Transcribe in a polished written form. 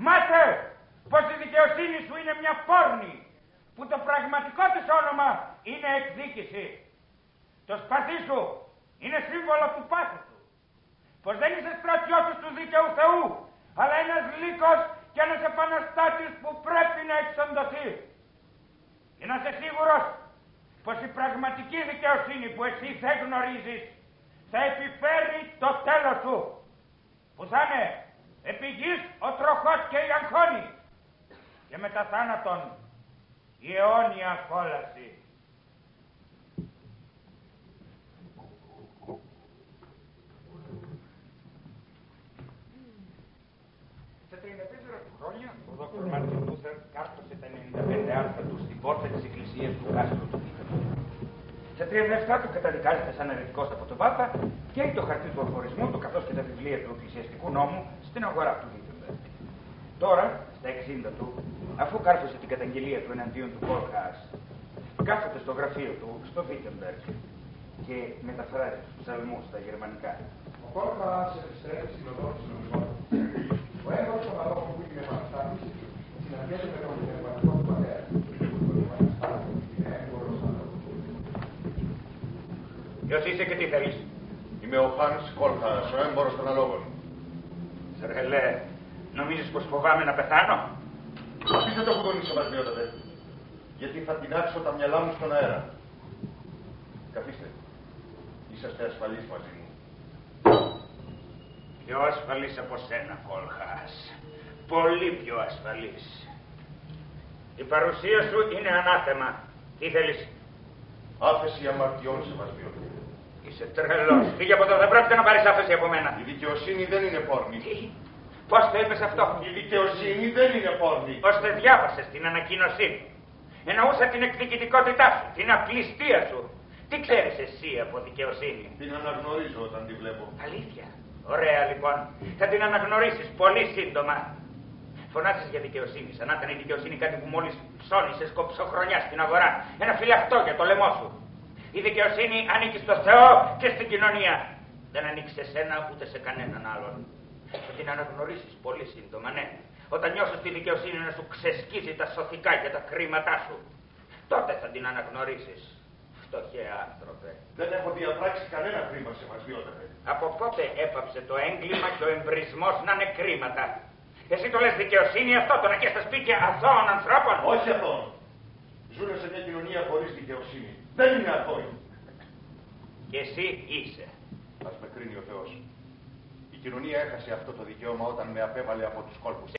Μάθε πως η δικαιοσύνη σου είναι μια πόρνη, που το πραγματικό της όνομα είναι εκδίκηση. Το σπαθί σου είναι σύμβολο του πάθους σου. Πως δεν είσαι στρατιώτης του δίκαιου Θεού, αλλά ένας λύκος και ένας επαναστάτης που πρέπει να εξοντωθεί. Και να είσαι σίγουρος πως η πραγματική δικαιοσύνη που εσύ δεν γνωρίζεις θα επιφέρει το τέλος σου, που θα είναι επί γης ο τροχός και η αγχώνη και μετά θάνατον η αιώνια κόλαση. Σε 34 χρόνια ο Δόκτωρ Μάρτιν Λούθερ κάρτωσε τα 95 άρθρα του στην πόρτα της εκκλησίας του κάστρου του Βίτερμπεργκ. Σε 37 του καταδικάζεται σαν αιρετικός από τον Πάπα και έχει το χαρτί του αφορισμού του καθώς και τα βιβλία του εκκλησιαστικού νόμου στην αγορά του Βίτερμπεργκ. Τώρα, στα 60 του, αφού κάρφωσε την καταγγελία του εναντίον του Κόλχας, κάθεται στο γραφείο του στο Βίτερμπεργκ και μεταφράζει τους ψαλμούς στα γερμανικά. Ο Κόλχας επιστρέφει στην οδό της νομιμότητας. Ο έργος των αλόγων που είναι επαναστάτης συναντιέται με τον πνευματικό του πατέρα, τον επαναστάτη που είναι έγκορος αλόγων. Ποιος είσαι και τι θέλεις? Είμαι ο Χάνς Κόλχας, ο έμπορος των αλόγων. Σεργελέ, νομίζεις πως φοβάμαι να πεθάνω? Αφήστε το φουγκονίσο μας, βιότατε, γιατί θα τεινάξω τα μυαλά μου στον αέρα. Καθίστε. Είσαστε ασφαλείς μαζί μου. Πιο ασφαλής από σένα, Κόλχας. Πολύ πιο ασφαλής. Η παρουσία σου είναι ανάθεμα. Τι θέλεις? Άφεση αμαρτιών σε μας, βιότατε. Είσαι τρελός. Φύγε από εδώ, δεν πρόκειται να πάρεις άφεση από μένα. Η δικαιοσύνη δεν είναι πόρνη. Τι? Πώς το είπες αυτό? Η δικαιοσύνη δεν είναι πόρνη. Πώς δεν διάβασες την ανακοίνωσή μου? Εννοούσα την εκδικητικότητά σου, την απληστία σου. Τι ξέρεις εσύ από δικαιοσύνη? Την αναγνωρίζω όταν τη βλέπω. Αλήθεια. Ωραία λοιπόν. Θα την αναγνωρίσεις πολύ σύντομα. Φωνάζεις για δικαιοσύνη, σαν να ήταν η δικαιοσύνη κάτι που μόλις ψώνισες κοψοχρονιά στην αγορά. Ένα φυλαχτό για το λαιμό σου. Η δικαιοσύνη ανήκει στο Θεό και στην κοινωνία. Δεν ανήκει σε σένα ούτε σε κανέναν άλλον. Θα την αναγνωρίσεις πολύ σύντομα, ναι. Όταν νιώσεις τη δικαιοσύνη να σου ξεσκίζει τα σωθικά και τα χρήματά σου, τότε θα την αναγνωρίσεις. Φτωχέ άνθρωπε. Δεν έχω διαπράξει κανένα κρίμα σε μας, βιότατε. Από πότε έπαψε το έγκλημα και ο εμπρισμός να είναι κρίματα? Εσύ το λες δικαιοσύνη αυτό, το να και στα σπίτια αθώων ανθρώπων? Όχι αθώων. Ζούνε σε μια κοινωνία χωρίς δικαιοσύνη. Δεν είναι αθώοι. Και εσύ είσαι. Ας με κρίνει ο Θεός. Η κοινωνία έχασε αυτό το δικαίωμα όταν με απέβαλε από τους κόλπους.